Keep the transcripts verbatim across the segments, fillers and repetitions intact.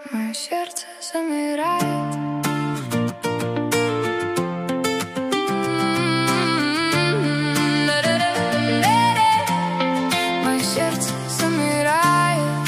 Мое сердце замирает. Мое сердце замирает.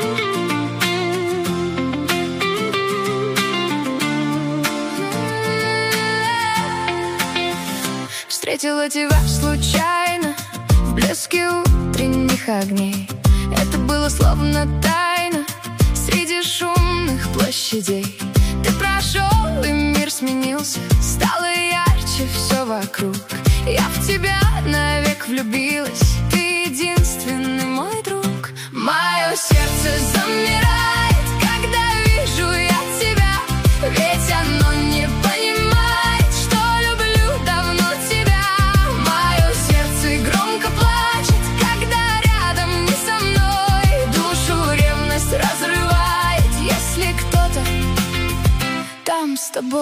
Встретила тебя случайно в блеске утренних огней. Это было словно тайна среди шумных площадей. Ты прошел, и мир сменился, стало ярче все вокруг. Я в тебя навек влюбилась, ты единственный мой друг. Мое сердце замирает, когда вижу я тебя, ведь оно не понимает, что люблю давно тебя. Мое сердце громко плачет, когда рядом не со мной. Душу ревность разрывает, если кто-то там с тобой.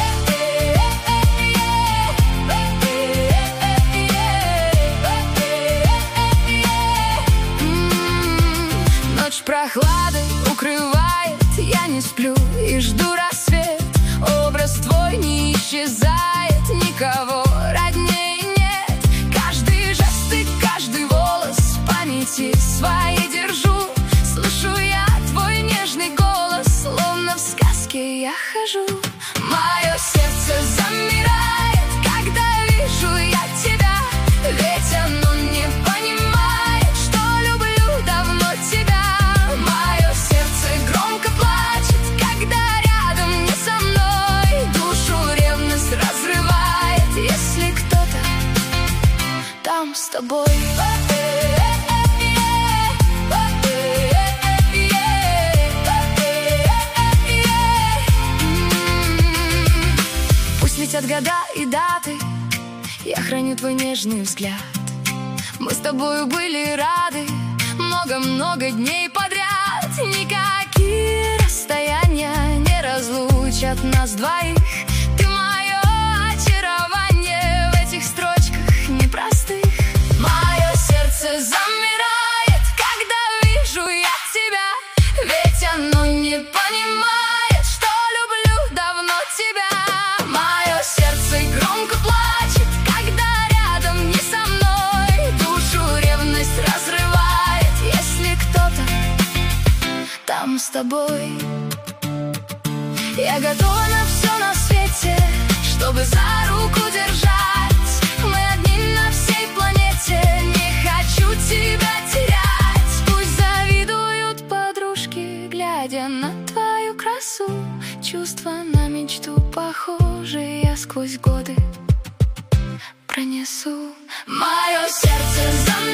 Ночь прохладой укрывает, я не сплю и жду рассвет. Образ твой не исчезает, никого родней нет. Каждый жест и каждый волос в памяти своей держу. Слышу я твой нежный голос, словно в сказке я хожу. Мое сердце замирает, когда вижу я тебя, ведь оно не понимает, что люблю давно тебя. Мое сердце громко плачет, когда рядом не со мной. Душу ревность разрывает, если кто-то там с тобой. Пусть летят года и даты, я храню твой нежный взгляд. Мы с тобою были рады много-много дней подряд. Никакие расстояния не разлучат нас двоих. Ты мое очарование в этих строчках непростых. Мое сердце замирает, когда вижу я тебя, ведь оно не понимает, что люблю давно тебя. Мое сердце громко плачет, когда рядом не со мной. Душу ревность разрывает, если кто-то там с тобой. Я готова на все на свете, чтобы за руку держать. Мы одни на всей планете, не хочу тебя терять. Пусть завидуют подружки, глядя на твою красу. Чувства на мечту похожи, я сквозь годы пронесу. Мое сердце замирает.